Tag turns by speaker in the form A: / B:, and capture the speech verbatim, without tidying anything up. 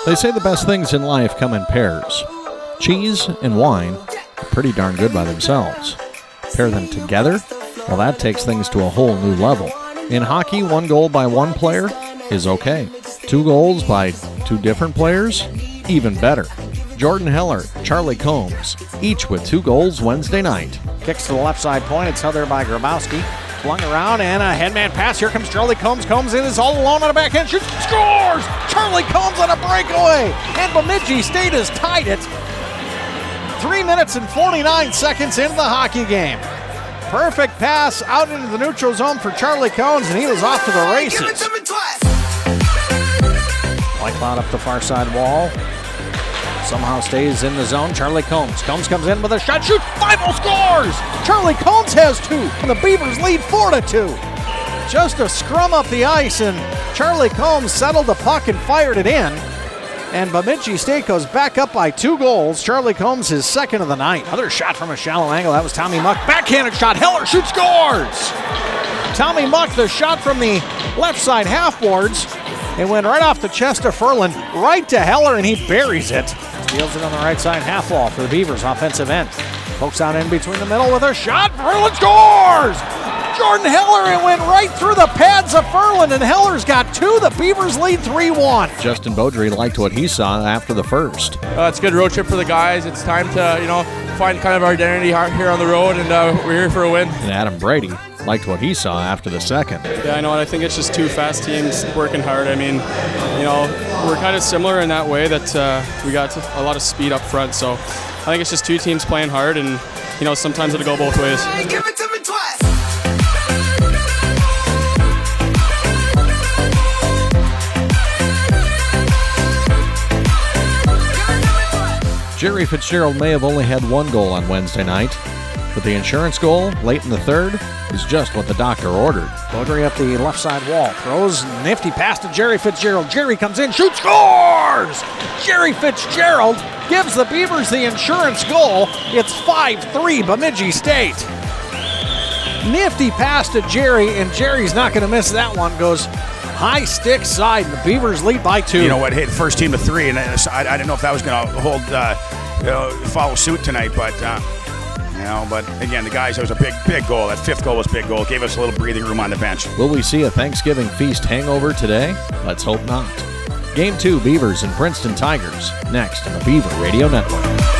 A: They say the best things in life come in pairs. Cheese and wine are pretty darn good by themselves. Pair them together? Well, that takes things to a whole new level. In hockey, one goal by one player is okay. Two goals by two different players? Even better. Jordan Heller, Charlie Combs, each with two goals Wednesday night.
B: Kicks to the left side point. It's held there by Grabowski. Flung around and a headman pass. Here comes Charlie Combs. Combs in is all alone on a backhand shoot. Scores! Charlie Combs on a breakaway. And Bemidji State has tied it. Three minutes and forty-nine seconds into the hockey game. Perfect pass out into the neutral zone for Charlie Combs, and he was off to the races. White Cloud up the far side wall. Somehow stays in the zone. Charlie Combs. Combs comes in with a shot. Shoots. Bible scores! Charlie Combs has two. And the Beavers lead four to two. Just a scrum up the ice, and Charlie Combs settled the puck and fired it in. And Bemidji State goes back up by two goals. Charlie Combs his second of the night. Another shot from a shallow angle. That was Tommy Muck. Backhanded shot. Heller shoots. Scores! Tommy Muck, the shot from the left side half boards. It went right off the chest of Ferland, right to Heller, and he buries it. Steals it on the right side half wall for the Beavers offensive end. Pokes out in between the middle with a shot. Ferland scores! Jordan Heller, it went right through the pads of Ferland, and Heller's got two. The Beavers lead three one.
A: Justin Beaudry liked what he saw after the first.
C: Uh, it's a good road trip for the guys. It's time to, you know, find kind of our identity here on the road, and uh, we're here for a win.
A: And Adam Brady liked what he saw after the second.
D: Yeah, I know, and I think it's just two fast teams working hard. I mean, you know, we're kind of similar in that way that uh, we got a lot of speed up front. So I think it's just two teams playing hard, and, you know, sometimes it'll go both ways.
E: Give it to me twice.
A: Jerry Fitzgerald may have only had one goal on Wednesday night, but the insurance goal late in the third is just what the doctor ordered.
B: Beaudry up the left side wall. Throws nifty pass to Jerry Fitzgerald. Jerry comes in, shoots, scores! Jerry Fitzgerald gives the Beavers the insurance goal. It's five three Bemidji State. Nifty pass to Jerry, and Jerry's not going to miss that one. Goes high stick side, and the Beavers lead by two.
F: You know what, hit first team to three, and I, I didn't know if that was going to hold, uh, you know, follow suit tonight, but, uh, you know, but again, the guys, it was a big, big goal. That fifth goal was a big goal. It gave us a little breathing room on the bench.
A: Will we see a Thanksgiving feast hangover today? Let's hope not. Game two, Beavers and Princeton Tigers, next on the Beaver Radio Network.